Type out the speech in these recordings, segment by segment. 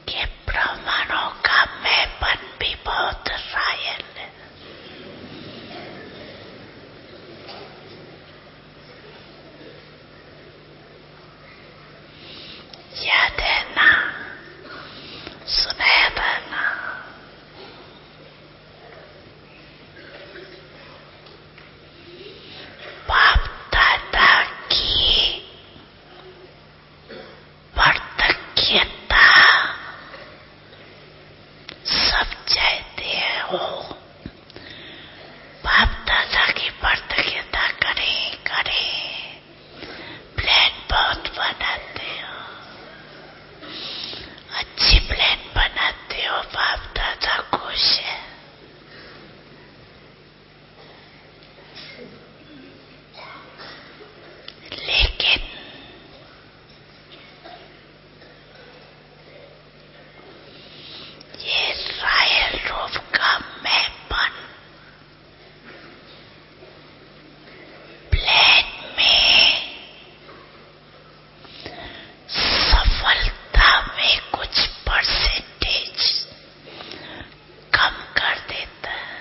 कि ब्राह्मणों का मैंपन भी बहुत रायल है। याद है ना, सुनाया था ना, बाप दादा की वार्धक्यता सब चाहते हैं वो बाप दादा की वार्धक्यता करें, प्लान बहुत बनाते हो, अच्छी प्लान बनाते हो, बाप दादा खुश है। लेकिन ये रायल रूप का मैंपन प्लान में सफलता में कुछ परसेंटेज कम कर देता है।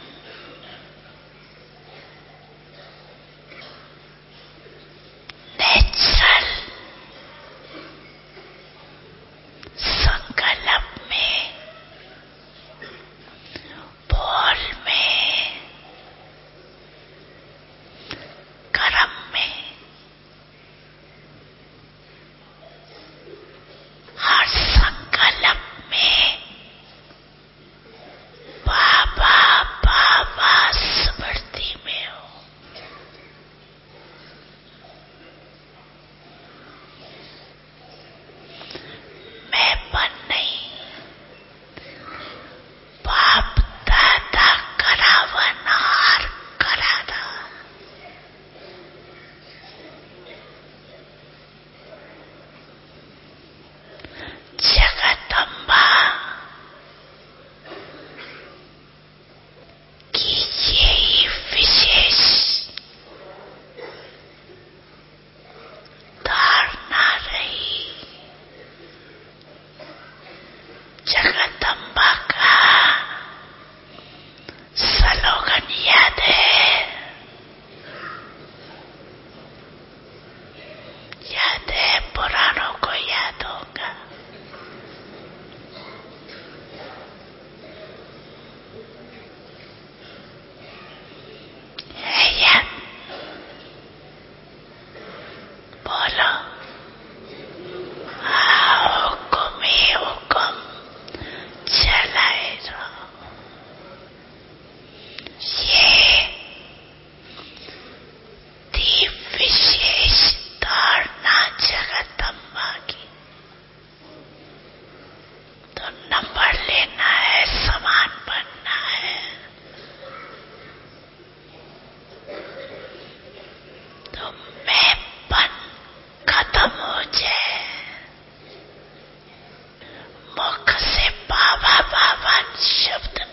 नेचुरल संकल्प में, बोल में, कर्म में, हर संकल्प में बाबा बाबा स्मृति में हो। मैंपन नहीं, बाप दादा करावनहार कराना। जगदम्बा की यही विशेष धारणा रही। जगदम्बा का स्लोगन याद है? याद है, पुरानों को याद होगा। है याद? बोलो। हुक्म ही हुक्म चलाए रहो। ये थी विशेष धारणा जगदम्बा की। तो नंबर लेना है, समान बनना है, तो मैंपन खत्म हो जाए, मुख से बाबा बाबा शब्द